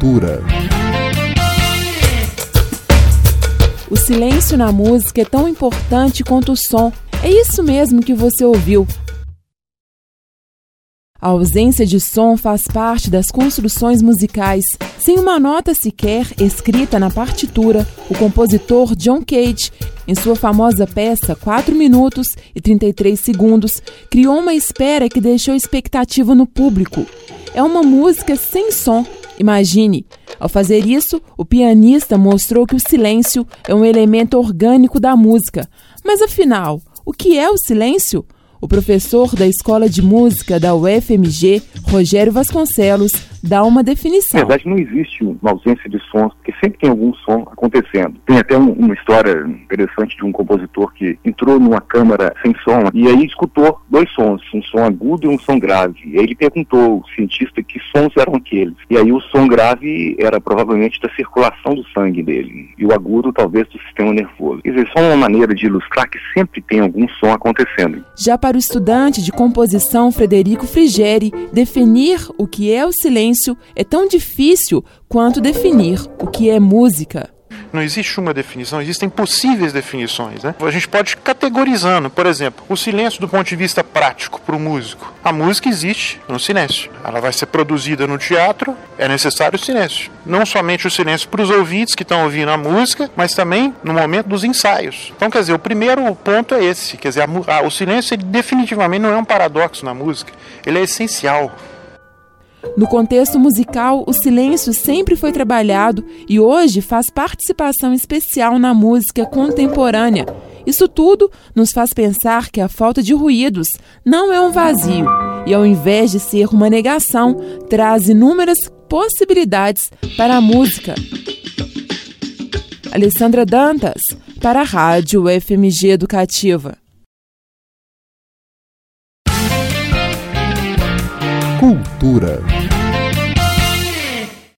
Cultura. O silêncio na música é tão importante quanto o som. É isso mesmo que você ouviu. A ausência de som faz parte das construções musicais. Sem uma nota sequer escrita na partitura, o compositor John Cage, em sua famosa peça 4 minutos e 33 segundos, criou uma espera que deixou expectativa no público. É uma música sem som. Imagine! Ao fazer isso, o pianista mostrou que o silêncio é um elemento orgânico da música. Mas afinal, o que é o silêncio? O professor da Escola de Música da UFMG, Rogério Vasconcelos, dá uma definição. Na verdade, não existe uma ausência de sons, porque sempre tem algum som acontecendo. Tem até uma história interessante de um compositor que entrou numa câmara sem som e aí escutou 2 sons, um som agudo e um som grave. E aí ele perguntou ao cientista que sons eram aqueles. E aí o som grave era provavelmente da circulação do sangue dele e o agudo talvez do sistema nervoso. Quer dizer, só uma maneira de ilustrar que sempre tem algum som acontecendo. Já para o estudante de composição Frederico Frigeri, definir o que é o silêncio é tão difícil quanto definir o que é música. Não existe uma definição, existem possíveis definições, né? A gente pode ir categorizando, por exemplo, o silêncio do ponto de vista prático para o músico. A música existe no silêncio. Ela vai ser produzida no teatro, é necessário o silêncio. Não somente o silêncio para os ouvintes que estão ouvindo a música, mas também no momento dos ensaios. Então, quer dizer, o primeiro ponto é esse. Quer dizer, o silêncio ele definitivamente não é um paradoxo na música, ele é essencial. No contexto musical, o silêncio sempre foi trabalhado e hoje faz participação especial na música contemporânea. Isso tudo nos faz pensar que a falta de ruídos não é um vazio e, ao invés de ser uma negação, traz inúmeras possibilidades para a música. Alessandra Dantas, para a Rádio UFMG Educativa. Cultura.